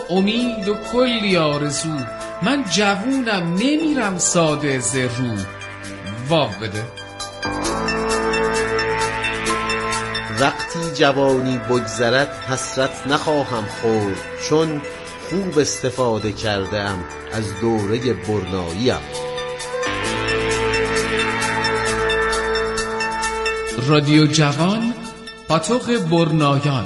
امید و کلی آرزو، من جوونم نمیرم ساده ز رو. واو بده. وقتی جوانی بگذرد حسرت نخواهم خورد، چون خوب استفاده کردم از دوره برناییم. رادیو جوان، پاتوق برنایان.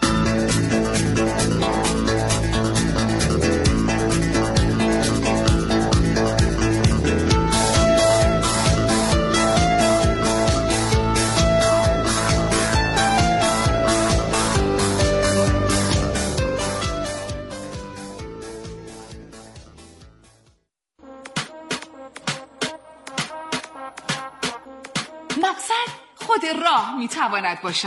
مقصد خود راه میتواند باشد.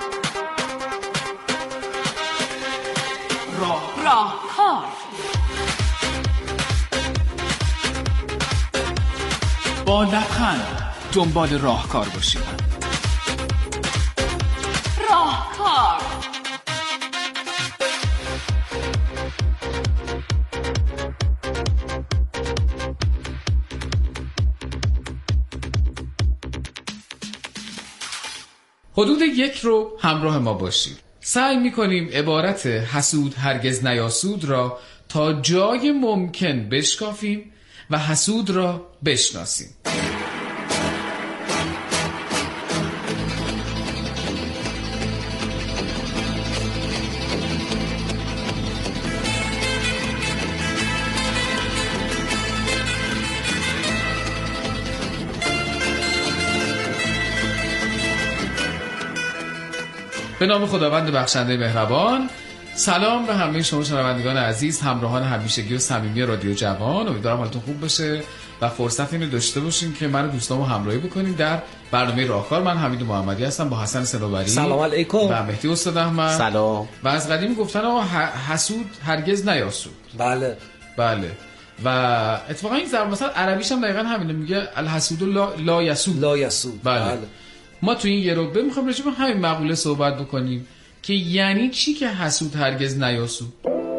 راهکار. با لبخند دنبال راهکار باشید. راهکار. حدود 1 رو همراه ما باشید. سعی می‌کنیم عبارت حسود هرگز نیاسود را تا جای ممکن بشکافیم و حسود را بشناسیم. به نام خداوند بخشنده مهربان. سلام به همه شما شنوندگان عزیز، همراهان همیشگی و صمیمی رادیو جوان. امیدوارم حالتون خوب باشه و فرصت اینو داشته باشین که من و دوستامو همراهی بکنین در برنامه راهکار. من حمید محمدی هستم با حسن صنوبری. سلام علیکم. و مهدی استاد احمد. سلام. و از قدیم گفتن حسود هرگز نیاسود. بله. و اتفاقا این ضرب مثلا عربیش هم دقیقاً همینه، میگه الحسود لا یسود. لا یسود. بله. ما تو این یه روبه میخوایم راجع به همین مقوله صحبت بکنیم که یعنی چی که حسود هرگز نیاسود.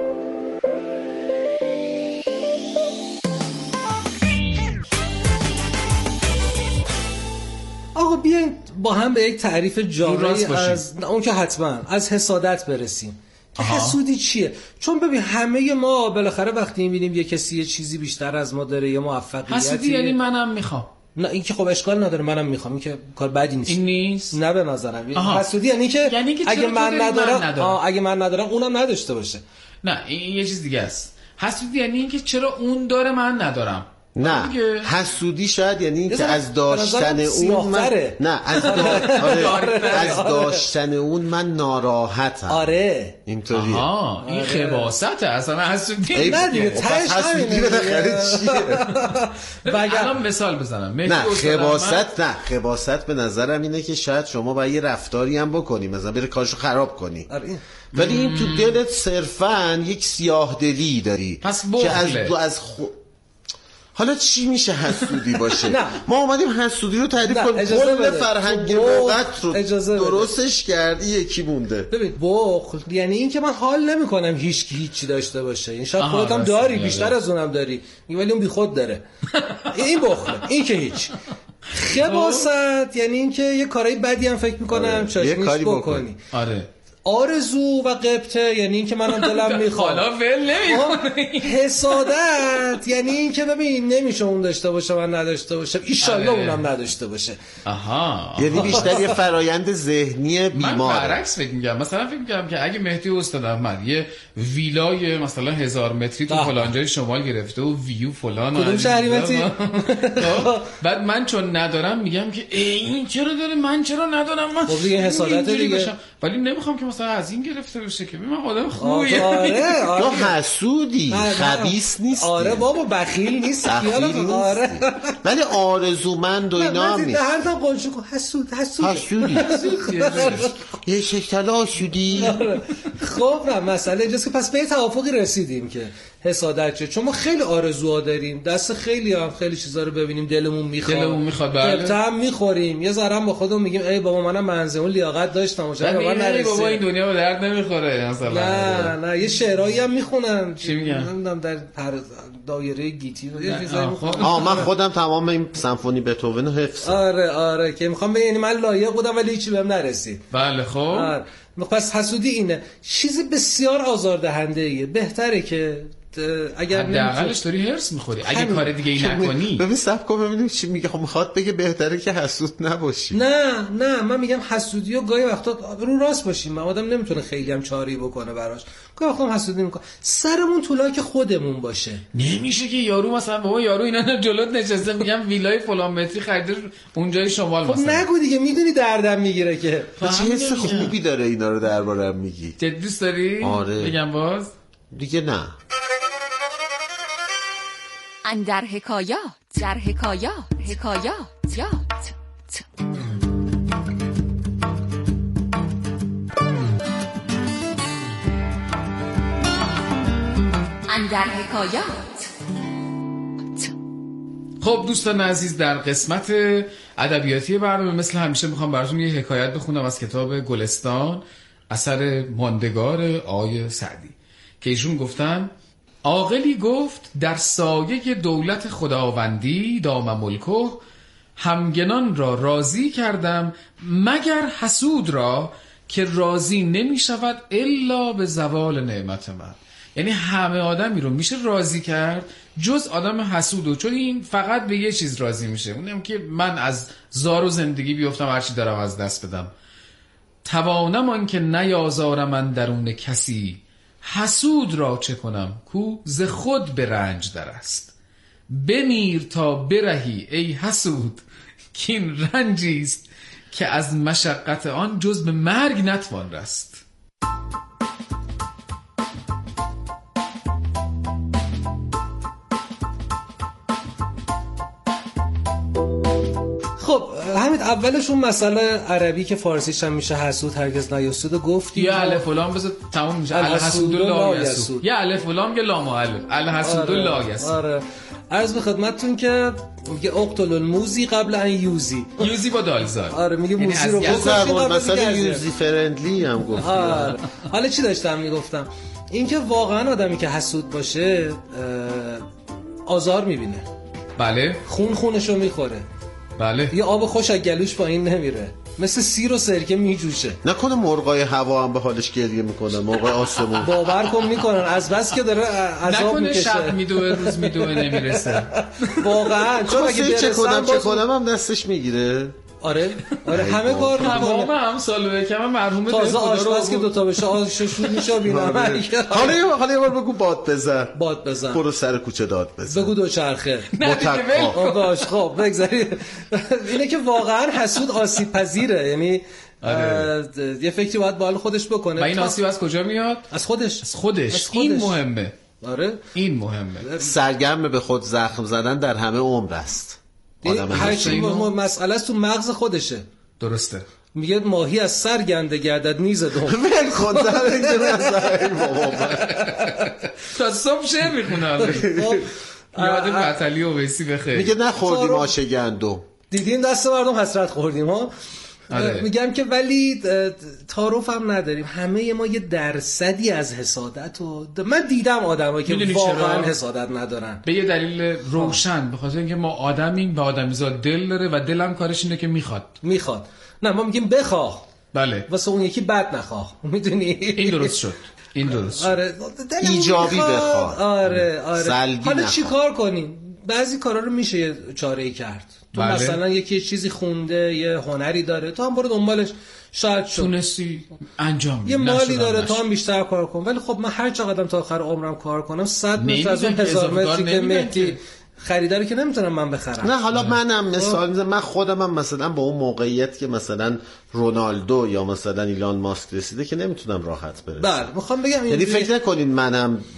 آقا بیاین با هم به یک تعریف جامعی از اون که حتما از حسادت برسیم. که حسودی چیه؟ چون ببین همه ما بالاخره وقتی میبینیم یه کسی یه چیزی بیشتر از ما داره، یه موفقیتی، حسودی یعنی منم میخوام. نه این که خب اشکال نداره، منم میخوام، این که کار بدی نیست. این نیست. نه به نظرم حسودی یعنی که اگه من ندارم اونم نداشته باشه. نه این یه چیز دیگه است. حسودی یعنی اینکه چرا اون داره من ندارم. نه حسودی شاید یعنی که از داشتن اون من از داشتن اون من ناراحتم. آره اینطوریه. این خباثته اصلا حسودی. نه دیگه تاش حسودی بالاخره چیه؟ الان مثال بزنم. نه خباثت به نظرم اینه که شاید شما باید یه رفتاری هم بکنی، مثلا بری کارشو خراب کنی، ولی این تو دلت صرفاً یک سیاه دلی داری که از حالا چی میشه حسودی باشه؟ ما اومدیم حسودی رو تعریف کنیم. کل فرهنگ لغت رو درستش کردی، یکی مونده. ببین بخل یعنی این که من حال نمیکنم هیچی داشته باشه. این شاید خودت هم داری، بیشتر از اونم داری، ولی اون بیخود داره. این بخل، این که هیچ. خباثت یعنی این که یه کارهای بدی هم فکر میکنم چاشنیش بکنی. آره. آرزو و غبطه یعنی این که منم دلم میخواد. حالا ول نمی‌کنی. حسادت یعنی این که ببین نمیشه اون داشته باشه من نداشته باشم، ان شاءالله اونم نداشته باشه. یعنی بیشتر یه فرایند ذهنی بیماره. من برعکس فکر می‌کنم. مثلا فکر می‌کنم که اگه مهدی استاد احمد یه ویلای مثلا 1000 متری تو فلان جای شمال گرفته و ویو فلان، کدوم شهری متی؟ بعد من چون ندارم میگم که این چرا داره من چرا ندارم. من خب دیگه حسادت دیگه. ولی نمیخوام که مثلا از این گرفته بشه که من آدم خوبیه. تو حسودی، خبیث نیستی. آره بابا بخیل نیستی. آره ولی آرزومند و اینا هم نیست. هر تا قنچو حسودی. یه شکل آشودی. خب نه مسئله اینجاست که پس به توافقی رسیدیم که حسادت چه، چون ما خیلی آرزوها داریم، دست خیلی هم خیلی چیزا رو ببینیم دلمون میخواد بله هم میخوریم، یه ذره با خودمون میگیم ای بابا منم منظمون لیاقت داشتم و چرا من نرسید، بابا این دنیا به درد نمیخوره مثلا. نه یه شعرایی هم میخونن، چی میگن؟ نمیدونم در دایره گیتی یه چیزایی میخونن. من خودم تمام این سمفونی بتهوون رو حفظ. آره که میخوام بگم یعنی من لایق بودم ولی هیچی بهم نرسید. بله خب پس حسودی اینه چیز بسیار آزاردهنده ایه. بهتره که اگر حداقلش داری هرس میخوری اگه کار دیگه ای نکنی. ببین صبر کن ببینیم چی میگه. خب میخواد بگه بهتره که حسود نباشی. نه من میگم حسودی و گاهی وقتا رو راست باشیم، من آدم نمیتونه خیلی هم چاری بکنه براش، گاهی وقتا حسودی میکنه سرمون طولاک خودمون باشه. نمیشه که یارو مثلا بابا یارو اینا جلوت نشسته میگم ویلای فلان متری خریده اونجای شمال خب مثلا. نگو دیگه میدونی دردم میگیره که چه حس خوبی داره اینا رو دربارم میگی. جدی دوست داری؟ آره. بگم باز دیگه نه. اندر حکایات در حکایات اندر حکایات. خب دوستان عزیز، در قسمت ادبیاتی برنامه مثل همیشه میخوام براتون یه حکایت بخونم از کتاب گلستان اثر ماندگار آقای سعدی که ایشون گفتن عاقلی گفت در سایه دولت خداوندی دام ملکه همگنان را راضی کردم مگر حسود را که راضی نمی شود الا به زوال نعمت من. یعنی همه آدمی رو میشه راضی کرد جز آدم حسودو، چون این فقط به یه چیز راضی میشه، اونم که من از زار و زندگی بیفتم هرچی دارم از دست بدم. توانم آن که نیازارم من درون کسی، حسود را چه کنم کو ز خود به رنج در است. بمیر تا برهی ای حسود کین رنجیست که از مشقت آن جز به مرگ نتوان رست. خب همین اولشون مسئله عربی که فارسیش هم میشه حسود هرگز نیاسود گفتی یا الف و لام بذار تموم میشه الحسود لا یسود، یا الف و لام یا لام و الف الحسود لا یسود. آره عرض به خدمتتون که میگه اقتل الموزی قبل ان یوزی با دالزار. آره میگه موزی رو بکشین مثلا یوزی فرندلی هم گفت. حالا چی داشتم میگفتم اینکه واقعا آدمی که حسود باشه آزار میبینه. بله خونشو میخوره. بله یه آب خوش از گلوش پایین نمیره، مثل سیر و سرکه میجوشه. نکنه مرغای هوا هم به حالش گریه میکنن، مرغای آسمون باور کن میکنن از بس که داره عذاب میکشه. نکنه شب میدوه روز میدوه نمیرسه. واقعا چون اگه چه کنم هم دستش میگیره. آره همه کار میکنه. تمام همسال کم مرحوم تازه آشپز که دوتا بشه آششون میشه بینم. حالا یه بار بگو باد بزن برو سر کوچه داد بزن بگو دوچرخه باش. خب بگذاری اینه که واقعا حسود آسیب پذیره، یعنی یه فکری باید با حال خودش بکنه. و این آسیب از کجا میاد؟ از خودش. این مهمه. آره این مهمه. سرگرم به خود زخم زدن در همه عمر است. هر چی مسئله است تو مغز خودشه. درسته. میگه ماهی از سر گنده گردد نیز دوم. من خودم تا صبح شعر میخونه. یاد قتلی و ویسی بخیر. میگه نخوردیم آش گندم، دیدیم دست مردم حسرت خوردیم ها. میگم که ولی تعارف هم نداریم، همه ما یه درصدی از حسادت و من دیدم آدمایی که واقعا حسادت ندارن به یه دلیل روشن، به خاطر اینکه ما آدمیم، به آدمیزاد دل داره و دلم کارش اینه که میخواد. نه ما میگیم بخواه، بله واسه اون یکی بد نخواه، میدونی این درست شد. آره ایجابی بخواه. آره حالا چی کار کنیم؟ بعضی کارا رو میشه چاره‌ای کرد. تو مثلا یکی چیزی خونده، یه هنری داره، تو هم برو دنبالش، شاید تونستی انجام یه مالی داره، تو هم بیشتر کار کن. ولی خب من هر چقدر تا آخر عمرم کار کنم 100 متر از اون 1000 متری که مهدی خریداری که نمیتونم من بخرم. نه حالا منم مثال میزنم، من خودم هم مثلا با اون موقعیت که مثلا رونالدو یا مثلا ایلان ماسک رسیده که نمیتونم راحت برسم. بله میخوام بگم یعنی فکر نکنین منم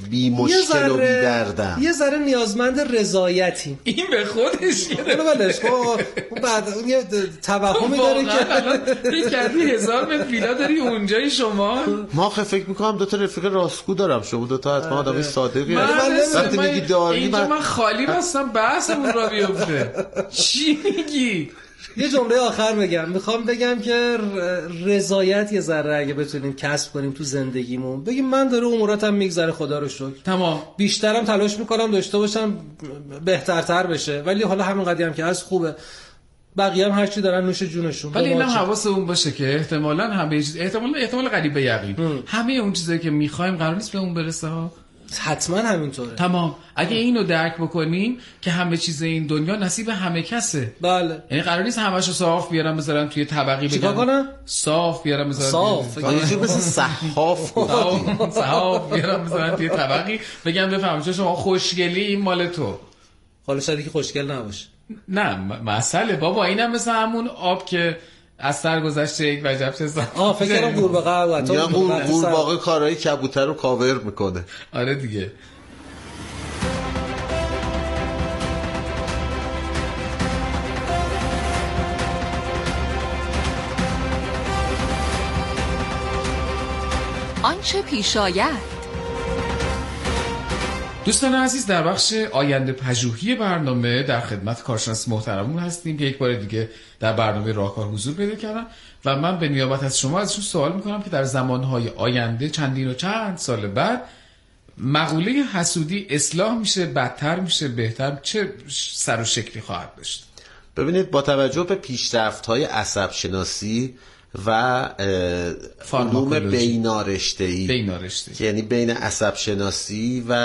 بی مشکل و بی دردم. یه ذره نیازمند رضایتی. این به خودش ولش کن. بعد اون یه توهمی داره که فکر کردی 1000 متر ویلا داری اونجای شما. ما فکر میکنم 2 تا رفیق راستگو دارم، شما 2 تا حتما آدمی صادقی هستی. وقتی میگی داری من خالی بستم بحثمون را بیفته. چی میگی؟ یه جمله آخر بگم. میخوام بگم که رضایت یه ذره اگه بتونیم کسب کنیم تو زندگیمون، بگیم من داره اموراتم میگذره خدا رو شکر، تمام، بیشترم تلاش میکنم داشته باشم بهترتر بشه، ولی حالا همین قضیه هم که هست خوبه، بقیه هم هرچی دارن نوش جونشون. ولی اینم حواسمون باشه که احتمالاً همه چیز احتمال قریب به یقین همه اون چیزایی که میخوایم قرار نیست به اون برسه ها. حتما همینطوره. تمام. اگه اینو درک بکنیم که همه چیز این دنیا نصیب همه کسه. بله. یعنی قرار نیست همه‌شو صاف بیارم بذارم توی طبقی بگم چیکار کنم؟ صاف بیارم بذارم صاف. یه چیزی مثل صحاف صاف بیارم بذارم توی طبقی بگم بفهم چون شما خوشگلی این مال تو. حالا شاید که خوشگل نباشه. نه مسئله بابا اینم مثل همون آب که از سر گذشته یک وجب چه فکر کنم قورباغه یا قورباغه کارهای کبوتر رو کاور میکنه. آره دیگه. آنچه پیش آید. دوستان عزیز، در بخش آینده پژوهی برنامه در خدمت کارشناس محترمون هستیم که یک بار دیگه در برنامه راهکار حضور پیدا کردن و من به نیابت از شما ازشون سوال میکنم که در زمانهای آینده چندین و چند سال بعد مقوله حسودی اصلاح میشه، بدتر میشه، بهتر، چه سر و شکلی خواهد داشت؟ ببینید با توجه به پیشرفت‌های عصب شناسی و علوم بینارشته‌ای یعنی بین عصب شناسی و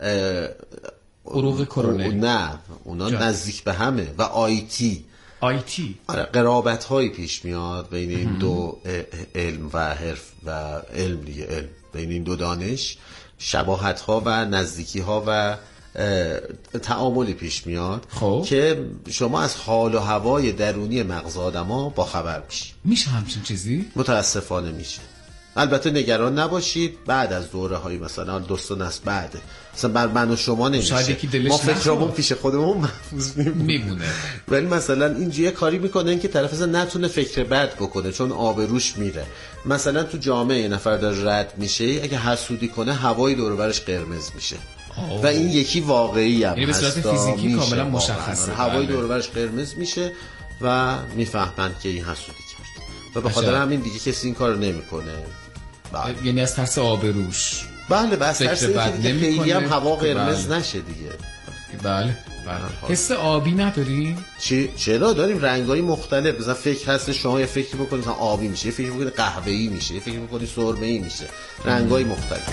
عروق کرونری، نه اونا نزدیک به همه، و آیتی قرابت‌هایی پیش میاد بین این دو علم و حرف و علم دیگه، علم بین این دو دانش شباهت‌ها و نزدیکی‌ها و تعاملی پیش میاد که شما از حال و هوای درونی مغز آدما با خبر میشه همچین چیزی؟ متاسفانه میشه. البته نگران نباشید، بعد از دوره های مثلا دوستان است بعده مثلا بر من و شما نمیشه، ما فکرامون پیش خودمون محفوظ میمونه. ولی مثلا اینجوری کاری میکنن که طرف اصلا نتونه فکر بد بکنه چون آبروش میره. مثلا تو جامعه یه نفر داره رد میشه، اگه حسودی کنه هوای دور و برش قرمز میشه و این یکی واقعی هم یعنی به صورت فیزیکی کاملا مشخصه، هوای دور و برش قرمز میشه و میفهمن که این حسودی کرد و به خاطر همین دیگه کسی این کارو نمیکنه. یعنی از ترس آبروش. بله بس ترس اینکه خیلی هم هوا قرمز نشه دیگه. بله. حس آبی نداریم؟ چرا داریم، رنگای مختلف. مثلا فکر هست شما یه فکری بکنید مثلا آبی میشه، یه فکری بکنید قهوه‌ای میشه، یه فکری بکنید سرمه‌ای میشه، رنگای مختلف.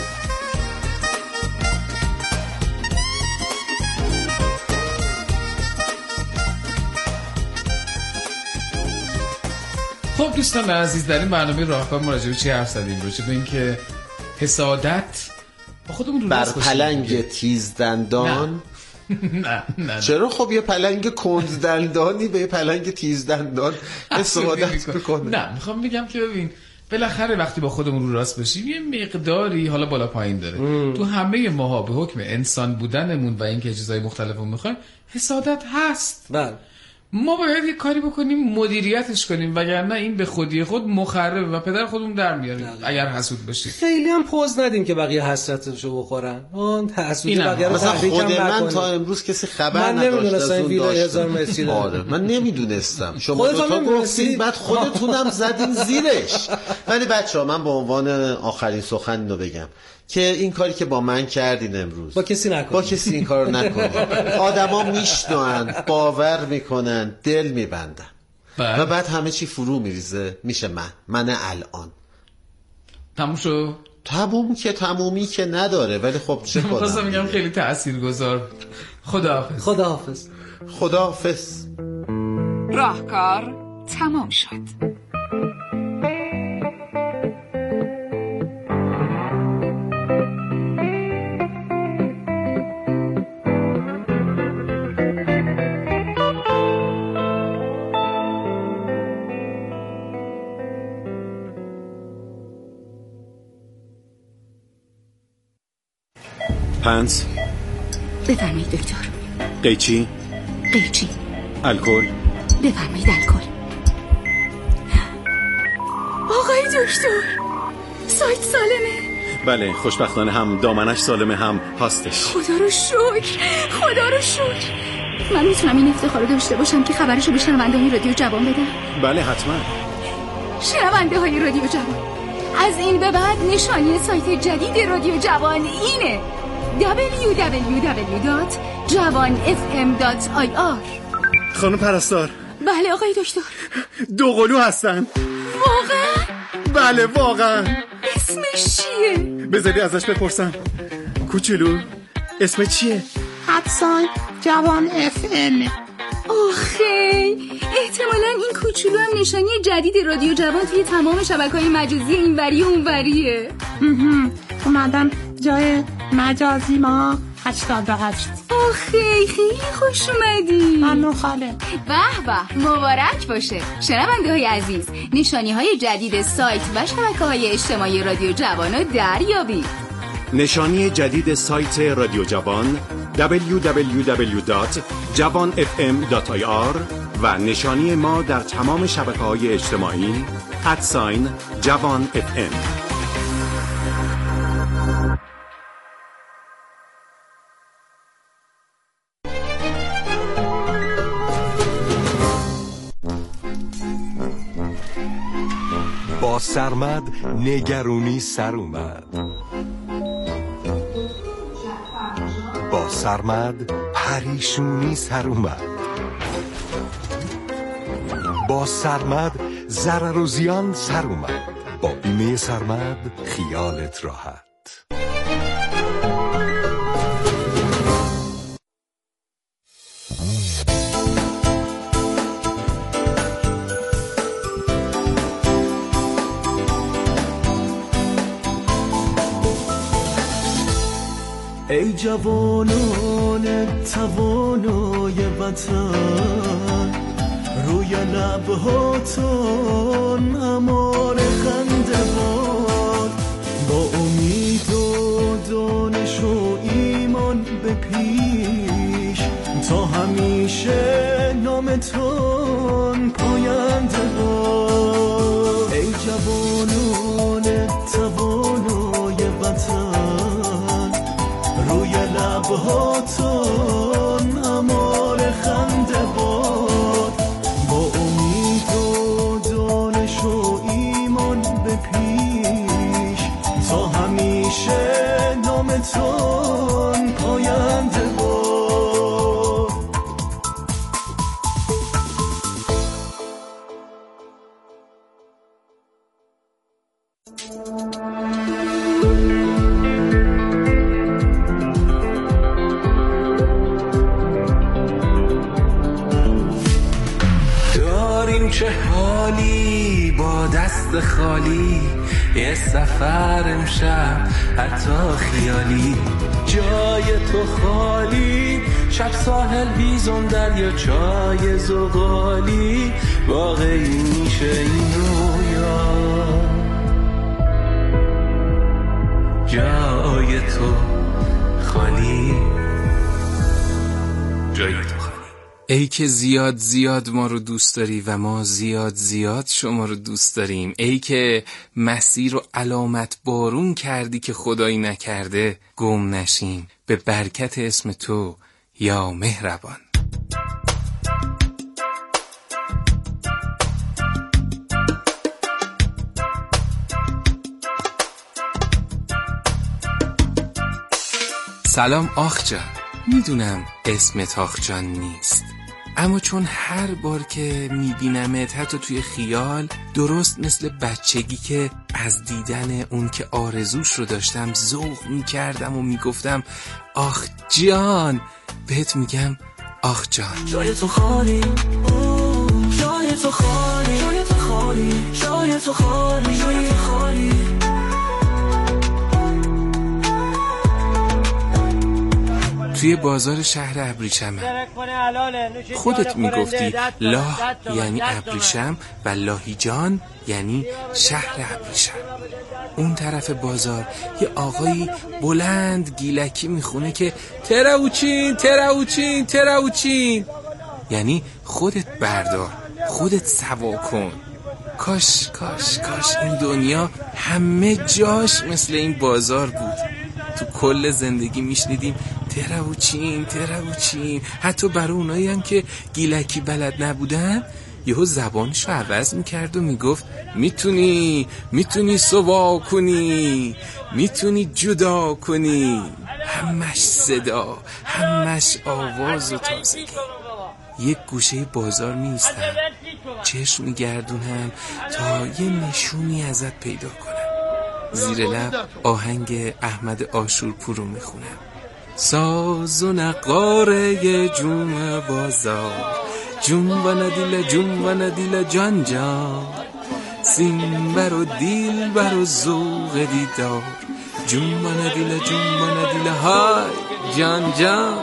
خب دوستان عزیز، در این برنامه راهکار مراجعه چی حرف زدیم؟ راجع به اینکه حسادت با خودمون رو بر پلنگ تیزدندان نه. چرا خب یه پلنگ کنددندانی به یه پلنگ تیزدندان حسادت بکنه؟ نه میخوام بگم که ببین بالاخره وقتی با خودمون رو راست بشیم یه مقداری حالا بالا پایین داره تو همه ماها به حکم انسان بودنمون و اینکه چیزای مختلفو میخوایم حسادت هست. بله. ما باید یه کاری بکنیم مدیریتش کنیم، وگرنه این به خودی خود مخرب و پدر خودمون در میاریم اگر حسود باشیم. خیلی هم پوز ندیم که بقیه حسرتشو بخورن. اون حسودی بقیه رو مثلا خود من تا امروز کسی خبر نداشت از اون داشتم. آره من نمیدونستم. شما دو تا گفتید بعد خودتونم زدین زیرش. ولی بچه‌ها من به عنوان آخرین سخن اینو بگم که این کاری که با من کردین امروز با کسی نکنید، با کسی این کارو نکنید. آدما میشنون، باور میکنن، دل میبندن و بعد همه چی فرو میریزه میشه من الان تموم شو. تمومی که نداره، ولی خب چه کنم. می‌خواستم میگم خیلی تاثیرگذار. خداحافظ. راهکار تمام شد. پنس. بفرمایید دکتر. قیچی. قیچی. الکل. بفرمایید الکل. آقای دکتر، سایت سالمه؟ بله، خوشبختانه هم دامنش سالمه هم هاستش. خدا رو شکر، خدا رو شکر. من میتونم این افتخار رو داشته باشم که خبرشو به شنونده های رادیو جوان بدم؟ بله حتما. شنونده های رادیو جوان، از این به بعد نشانی سایت جدید رادیو جوان اینه: www.jawanfm.ir. خانم پرستار. بله آقای دکتر. دوقلو هستن. واقعا؟ بله واقعا. اسمش چیه؟ بذاری ازش بپرسم. کوچولو اسم چیه؟ حدسان جوان FM. آخه احتمالاً این کوچولو هم نشانی جدید رادیو جوان توی تمام شبکه‌های مجازی اینوری و اونوریه. اومدم جای مجازی ما 88. آخه خیلی خوش اومدی. ممنون خاله. به به، مبارک باشه. شنونده های عزیز، نشانی های جدید سایت و شبکه‌های اجتماعی رادیو جوان رو دریابید. نشانی جدید سایت رادیو جوان www.jawanfm.ir و نشانی ما در تمام شبکه‌های اجتماعی @jawanfm. با سرمد نگرونی سر اومد. با سرمد پریشونی سر اومد. با سرمد ضرر و زیان سر اومد. با بیمه سرمد خیالت راحت. ای جوانان توانای وطن، روی لبهاتون امان خنده باد، با امید و دانش و ایمان به پیش، تا همیشه نامتون پاینده باد. ای جوانان توانای وطن، روی لبهاتون امان خنده باد، با امید و دانش و ایمان به پیش، تا همیشه نامتون پاینده باد. چه حالی با دست خالی، یه سفر امشب حتی خیالی، جای تو خالی، شب ساحل بیزون دریا چای زغالی، واقعی میشه این رویا، جای تو خالی، جای تو خالی. ای که زیاد زیاد ما رو دوست داری و ما زیاد زیاد شما رو دوست داریم. ای که مسیر رو علامت بارون کردی که خدایی نکرده گم نشیم، به برکت اسم تو یا مهربان. سلام آخ جان، میدونم اسمت آخ جان نیست، اما چون هر بار که میبینمت حتی توی خیال، درست مثل بچگی که از دیدن اون که آرزوش رو داشتم ذوق میکردم و میگفتم آخ جان، بهت میگم آخ جان. جای تو خالی، جای تو خالی، جای تو خالی، جای تو خالی، جای تو خالی. توی بازار شهر ابریشمم. خودت میگفتی لاه یعنی ابریشم و لاهیجان یعنی شهر ابریشم. اون طرف بازار یه آقایی بلند گیلکی میخونه که تراوچین تراوچین تراوچین، یعنی خودت بردار، خودت سوا کن. کاش کاش کاش این دنیا همه جاش مثل این بازار بود. تو کل زندگی میشنیدیم تراوچین تراوچین، حتی برای اونایی هم که گیلکی بلد نبودن یهو زبانشو عوض میکرد و میگفت میتونی سوا کنی، میتونی جدا کنی. همش صدا، همش آواز و تازگی. یک گوشه بازار میستم، چشم میگردونم تا یه نشونی ازت پیدا کنم. زیر لب آهنگ احمد آشورپور رو میخونم. ساز و نقاره جوم بازار، جون و ندیل جان جان، سیم بر و دیل بر و ذوق دیدار، جون و ندیل های جان جان.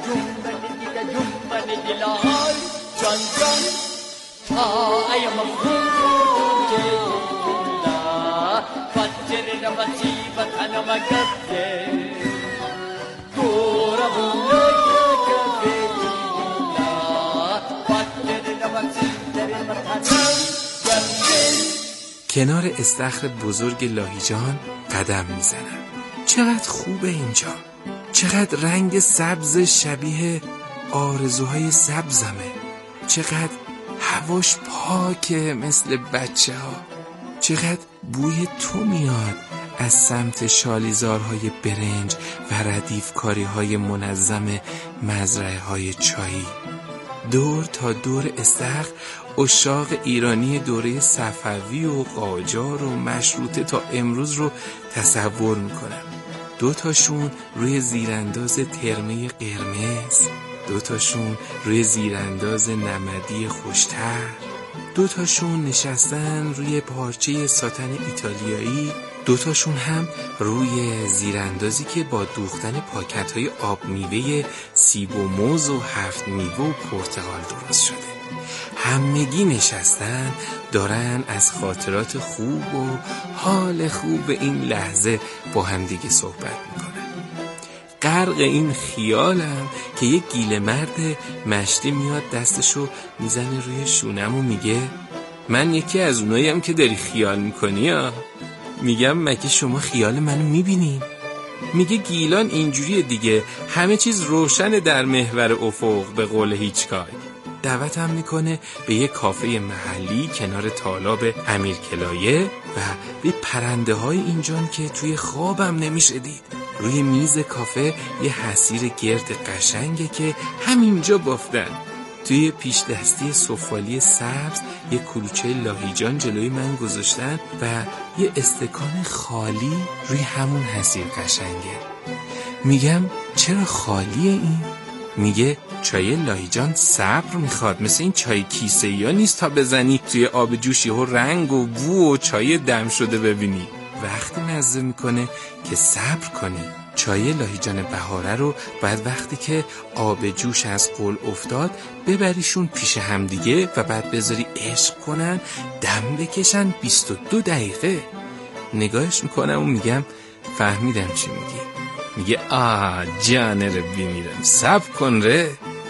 کنار استخر بزرگ لاهیجان قدم میزنم. چقدر خوبه اینجا، چقدر رنگ سبز شبیه آرزوهای سبزمه، چقدر هواش پاکه مثل بچه ها، چقدر بوی تو میاد از سمت شالیزارهای برنج و ردیفکاری های منظم مزرعه های چایی. دور تا دور استخر عشاق ایرانی دوره صفوی و قاجار و مشروطه تا امروز رو تصور میکنم. 2 تاشون روی زیرانداز ترمه قرمز، 2 تاشون روی زیرانداز نمدی خوشتر، 2 تاشون نشستن روی پارچه ساتن ایتالیایی، 2 تاشون هم روی زیراندازی که با دوختن پاکت‌های آب میوه سیب و موز و 7 میوه و پرتقال درست شده. همگی نشستن دارن از خاطرات خوب و حال خوب این لحظه با همدیگه صحبت میکنن. غرق این خیالم که یک گیل مرد مشتی میاد دستشو میزنه روی شونم و میگه من یکی از اوناییم که داری خیال میکنی ها. میگم مگه شما خیال منو میبینین؟ میگه گیلان اینجوریه دیگه، همه چیز روشن در محور افق به قول هیچکاک. دعوتم میکنه به یه کافه محلی کنار تالاب امیرکلایه و به پرنده های اینجان که توی خوابم نمیشه دید. روی میز کافه یه حصیر گرد قشنگه که همینجا بافتن. توی پیش دستی سفالی سبز یه کلوچه لاهیجان جلوی من گذاشتن و یه استکان خالی روی همون حصیر قشنگه. میگم چرا خالیه این؟ میگه چای لاهیجان صبر میخواد، مثل این چای کیسه یا نیست تا بزنی توی آب جوشی و رنگ و بو و چای دم شده ببینی. وقتی مزه میکنه که صبر کنی. چای لاهیجان بهاره رو بعد وقتی که آب جوش از قل افتاد ببریشون پیش همدیگه و بعد بذاری عشق کنن، دم بکشن 22 دقیقه. نگاهش میکنم و میگم فهمیدم چی میگی. میگه جانه رو بیمیرم، صبر کن ره.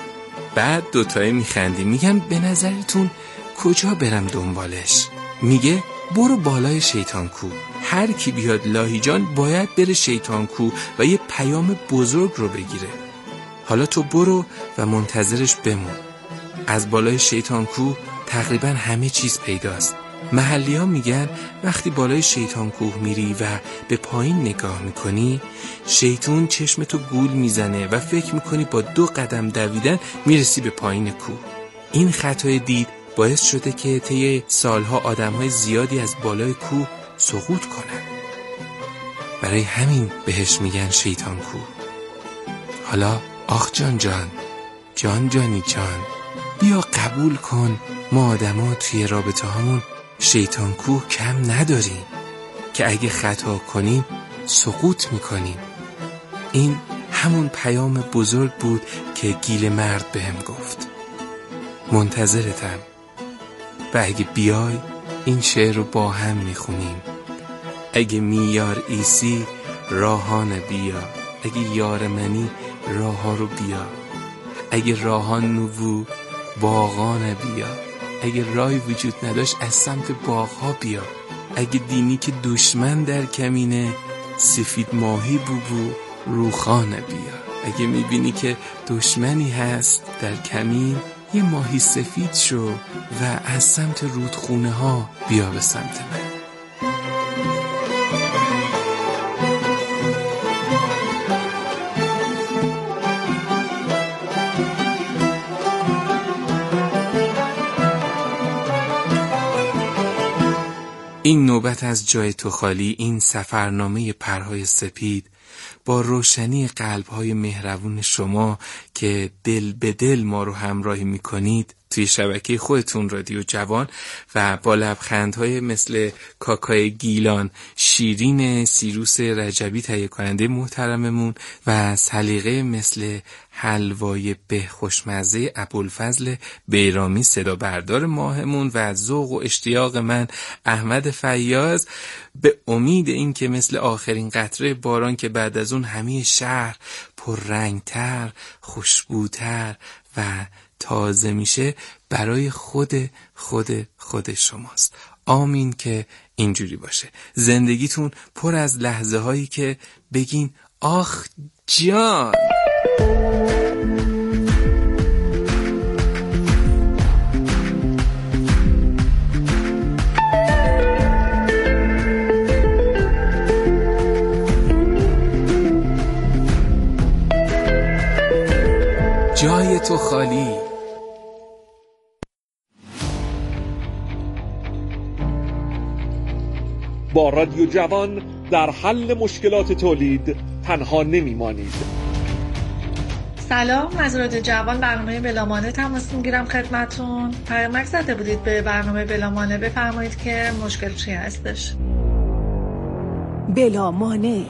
بعد دوتایی میخندی. میگم به نظرتون کجا برم دنبالش؟ میگه برو بالای شیطان کو. هر کی بیاد لاهیجان باید بره شیطان کو و یه پیام بزرگ رو بگیره. حالا تو برو و منتظرش بمون. از بالای شیطان کو تقریبا همه چیز پیداست. محلی ها میگن وقتی بالای شیطان کوه میری و به پایین نگاه میکنی شیطون چشمتو گول میزنه و فکر میکنی با 2 قدم دویدن میرسی به پایین کوه. این خطای دید باعث شده که طی سالها آدمهای زیادی از بالای کوه سقوط کنن. برای همین بهش میگن شیطان کوه. حالا آخ جان جانی جان، بیا قبول کن ما آدما توی رابطه هامون شیطان کوه کم نداریم که اگه خطا کنیم سقوط میکنیم. این همون پیام بزرگ بود که گیل مرد بهم گفت. منتظرتم و اگه بیای این شعر رو با هم میخونیم. اگه میار ایسی راهان بیا، اگه یار منی راها رو بیا، اگه راهان نوو باغان بیا، اگه رای وجود نداشت از سمت باغها بیا، اگه دینی که دشمن در کمینه سفید ماهی بوبو روخانه بیا، اگه میبینی که دشمنی هست در کمین یه ماهی سفید شو و از سمت رودخونه ها بیا به سمت من. این نوبت از جای تو خالی، این سفرنامه پرهای سپید با روشنی قلب‌های مهربون شما که دل به دل ما رو همراهی می‌کنید توی شبکه خودتون رادیو جوان و با لبخندهای مثل کاکای گیلان، شیرین سیروس رجبی تهیه کننده محترممون و سلیقه مثل حلوای به خوشمزه ابوالفضل بیرامی صدا بردار ماهمون و ذوق و اشتیاق من احمد فیاض، به امید این که مثل آخرین قطره باران که بعد از اون همه شهر پررنگتر، خوشبوتر و تازه میشه برای خود شماست. آمین که اینجوری باشه. زندگیتون پر از لحظه هایی که بگین آخ جان. جای تو خالی. با رادیو جوان در حل مشکلات تولید تنها نمیمانید. سلام، از رادیو جوان برنامه بلامانه تماس میگیرم خدمتون. پیامک زده بودید به برنامه بلامانه، بفرمایید که مشکل چی هستش. بلامانه.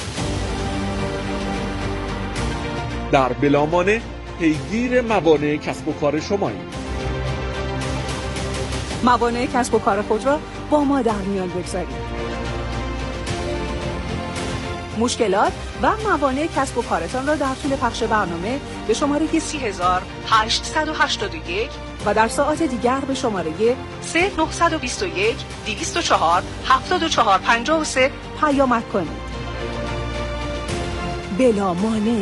در بلامانه پیگیر موانع کسب و کار شماییم. موانع کسب و کار خود را با ما در میان بگذارید. مشکلات و موانع کسب و کارتان را در طول پخش برنامه به شماره 3881 و در ساعات دیگر به شماره 0921 204 7453 پیامک کنید. بلامانع.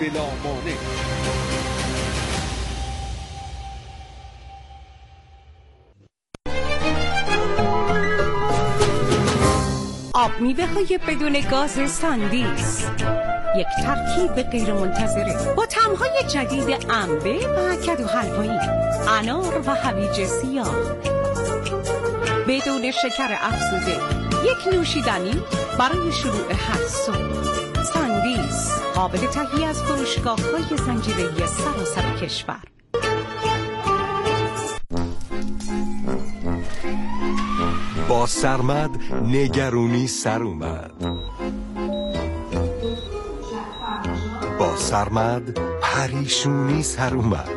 آب میوه‌های بدون گاز ساندیس، یک ترکیب غیر منتظره با طعم‌های جدید انبه و کدو حلوایی، انار و هویج سیاه، بدون شکر افزوده، یک نوشیدنی برای شروع هر صبح. ساندیس قابل تهیه از فروشگاه‌های زنجیره‌ای سراسر کشور. با سرمد نگرونی سر اومد. با سرمد پریشونی سر اومد.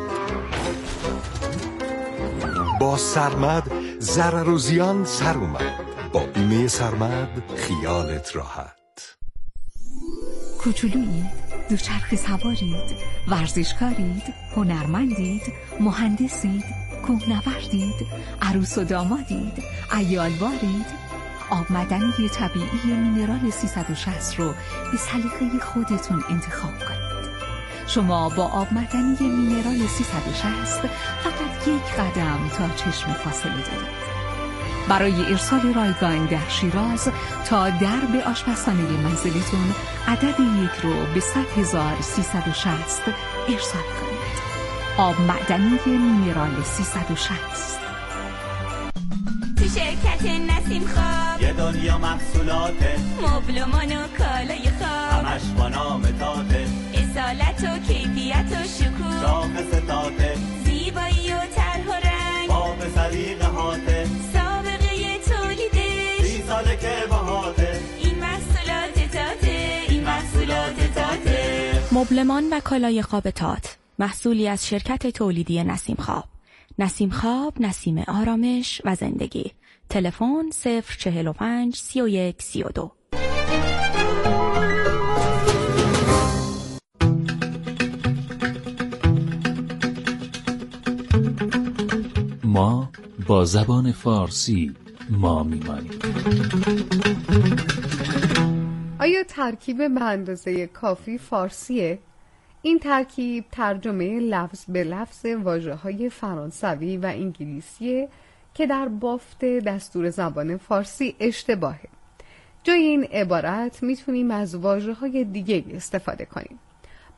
با سرمد ضرر و زیان سر اومد. با بیمه سرمد خیالت راحت. کوچولویید، دوچرخه سوارید، ورزشکارید، هنرمندید، مهندسید، کوهنوردید، عروس و دامادید، عیالوارید. آب معدنی طبیعی مینرال 360 رو به سلیقه خودتون انتخاب کنید. شما با آب معدنی مینرال 360 فقط یک قدم تا چشم فاصله دارید. برای ارسال رایگان در شیراز تا درب آشپزخانه منزلتون عدد یک رو به 100,360 ارسال کنید. آب معدنی مینرال 360. تو شرکت نسیم خواب یه دنیا محصولات مبلمان و کالای خواب، همش با نام تاته، اصالت و کیفیت و شکوه، شاخص تاته، زیبایی و طرح و رنگ، باب سلیقه هاته، سابقه تولیدش 30 ساله که باهاته. این محصولات تاته، این محصولات تاته. مبلمان و کالای خواب تات، محصولی از شرکت تولیدی نسیم خواب. نسیم خواب، نسیم آرامش و زندگی. تلفن 045 31 32. ما با زبان فارسی ما میمانیم. آیا ترکیب به اندازه کافی فارسیه؟ این ترکیب ترجمه لفظ به لفظ واژه‌های فرانسوی و انگلیسیه که در بافت دستور زبان فارسی اشتباهه. جای این عبارت میتونیم از واژه‌های دیگه استفاده کنیم.